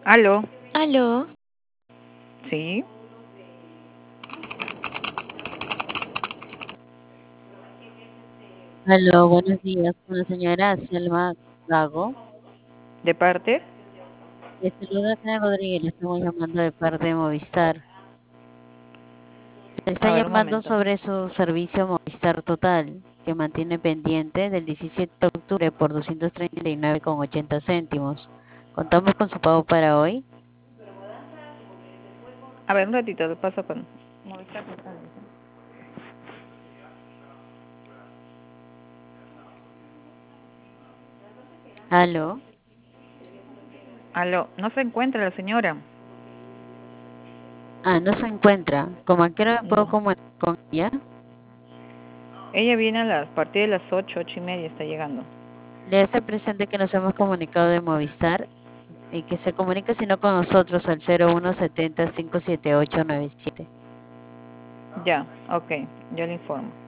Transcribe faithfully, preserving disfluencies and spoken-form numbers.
Aló, Aló, sí, Aló, buenos días, con la señora Selma Gago. ¿de parte? Le saluda Ana Rodríguez, le estamos llamando de parte de Movistar. Le está A ver, un llamando momento. sobre su servicio Movistar Total, que mantiene pendiente del diecisiete de octubre por doscientos treinta y nueve con ochenta céntimos. Contamos con su pago para hoy. A ver, un ratito, te paso con... Movistar Total, dice. Aló. Aló, no se encuentra la señora. Ah, no se encuentra. ¿Cómo a qué hora me puedo No. comunicar con ella? Ella viene a las a partir de las ocho, ocho y media está llegando. Le hace presente que nos hemos comunicado de Movistar y que se comunique si no con nosotros al cero uno setenta, cinco siete ocho nueve siete. Ya, ok, yo le informo.